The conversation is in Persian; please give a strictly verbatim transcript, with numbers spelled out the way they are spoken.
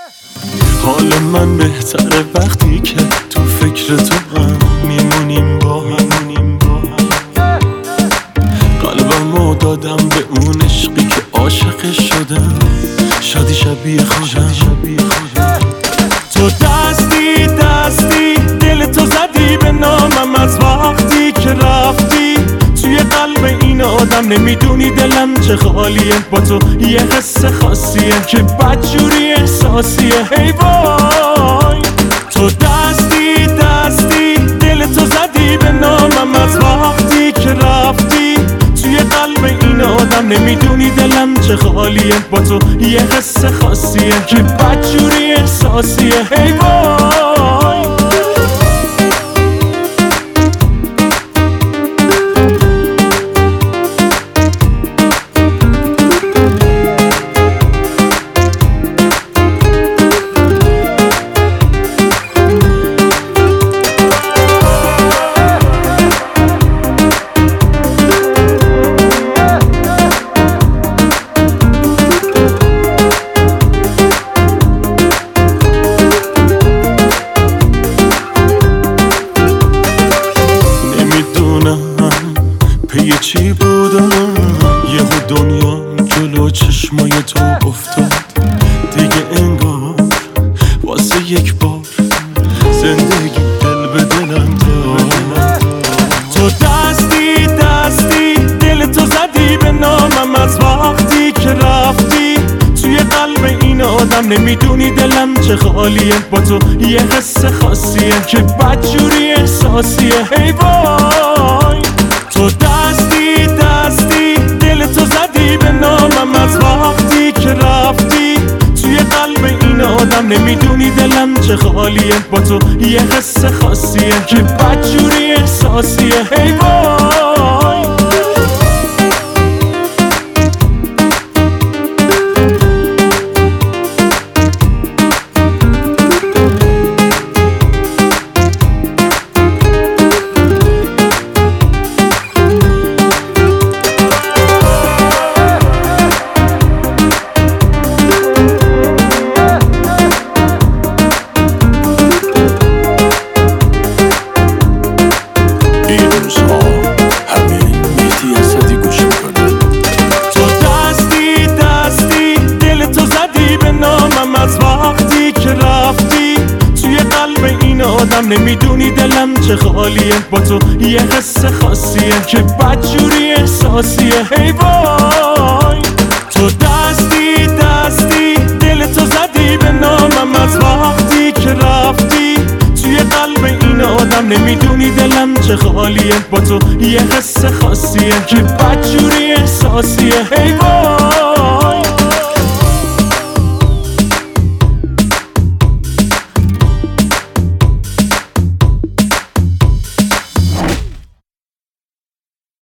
حال من بهتره وقتی که تو فکر تو هم میمونیم با هم قلبمو دادم به اون عشقی که عاشق شدم، شادی شبیه خودم. تو دستی دستی دل تو زدی به نامم از وقتی که رفتی توی قلب این آدم. نمیدونی دلم چه خالیه با تو، یه حس خاصیه که بدجوری احساسیه. ای وای تو دستی دستی دل تو زدی به نامم از وقتی که رفتی توی قلب این آدم. نمیدونی دلم چه خالیه با تو، یه حس خاصیه که بدجوری احساسیه. ای وای پی چی بودم یهو دنیا جلو چشمای تو افتاد دیگه، انگار واسه یک بار زندگی دل به دلم داد. تو دستی دستی دل تو زدی به نامم از وقتی که رفتی توی قلب این آدم. نمیدونی دلم چه خالیه با تو، یه حس خاصیه که بدجوری احساسیه. ای وای تو دستی دستی دل تو زدی به نامم از وقتی که رفتی توی قلب این آدم. نمیدونی دلم چه خالیه با تو، یه حس خاصیه که بدجوری احساسیه. ای وای نمیدونی دلم چه خالیه با تو، یه حس خاصیه که بدجوری احساسیه. ای وای تو دستی دستی دل تو زدی به نامم از وقتی که رفتی توی قلب این آدم. نمیدونی دلم چه خالیه با تو، یه حس خاصیه که بدجوری احساسیه. ای وای